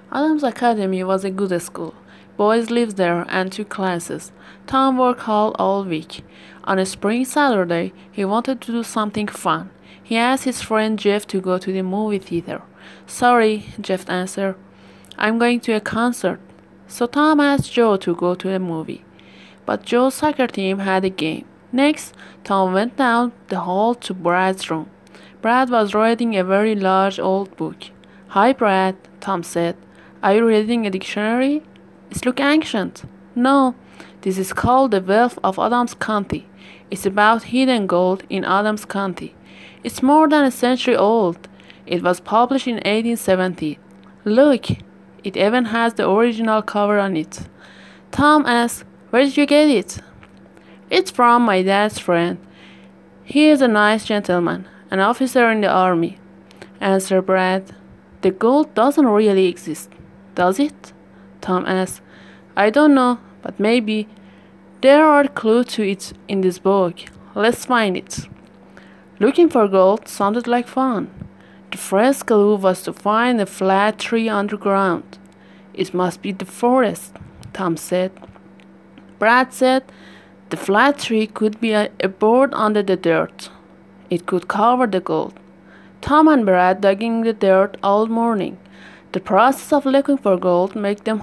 Adams Academy was a good school. Boys lived there and took classes. Tom worked hard all week. On a spring Saturday, he wanted to do something fun. He asked his friend Jeff to go to the movie theater. Sorry, Jeff answered. I'm going to a concert. So Tom asked Joe to go to a movie. But Joe's soccer team had a game. Next, Tom went down the hall to Brad's room. Brad was reading a very large old book. Hi, Brad, Tom said. Are you reading a dictionary? It looks ancient. No, this is called The Wealth of Adams County. It's about hidden gold in Adams County. It's more than a century old. It was published in 1870. Look, it even has the original cover on it. Tom asked, where did you get it? It's from my dad's friend. He is a nice gentleman, an officer in the army, answered Brad. The gold doesn't really exist, does it? Tom asked. I don't know, but maybe. There are clues to it in this book. Let's find it. Looking for gold sounded like fun. The first clue was to find a flat tree underground. It must be the forest, Tom said. Brad said the flat tree could be a board under the dirt. It could cover the gold. Tom and Brad dug in the dirt all morning. The process of looking for gold made them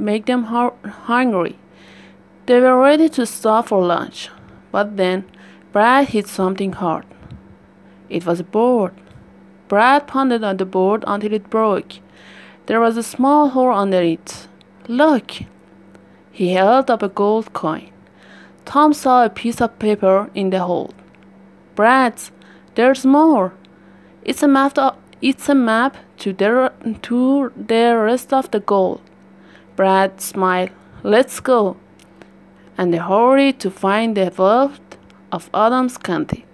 hungry. They were ready to stop for lunch. But then Brad hit something hard. It was a board. Brad pounded on the board until it broke. There was a small hole under it. Look! He held up a gold coin. Tom saw a piece of paper in the hole. Brad, there's more. It's a map to the rest of the gold. Brad smiled. Let's go. And they hurried to find the wealth of Adams County.